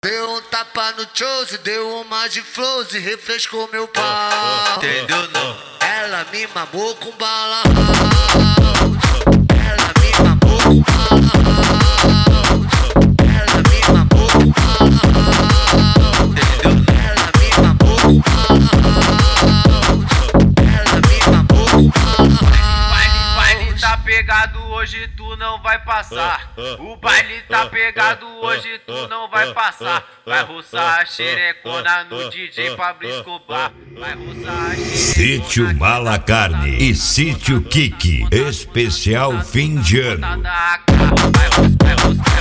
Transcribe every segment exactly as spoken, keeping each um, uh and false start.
Deu um tapa no chose, deu uma de flows e refrescou meu pau. Entendeu não? Ela me mamou com bala house. Ela me mamou com bala house. Ela me mamou com bala house. Ela me mamou com bala house. Ela me mamou com bala house. Baile, baile tá pegado, hoje tu não vai passar. O baile tá pegado, hoje tu não vai passar. Vai roçar a xerecona no D J Pablo Escobar. Vai roçar a xerecona. Sítio Malacarne e Sítio Kiki, especial fim de ano. Vai roçar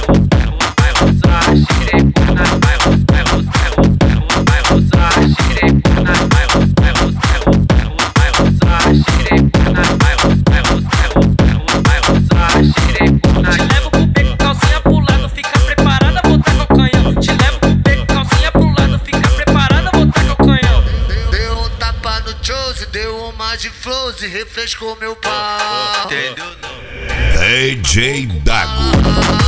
a xerecona, vai roçar a xerecona, vai roçar a xerecona, vai roçar a xerecona. Te levo pro beco, calcinha pro lado, fica preparada, botar com o canhão. Te levo pro beco, calcinha pro lado, fica preparada, botar com o canhão. Deu um tapa no chose, deu uma de flows e refrescou meu pau. Entendeu não? D J Dago.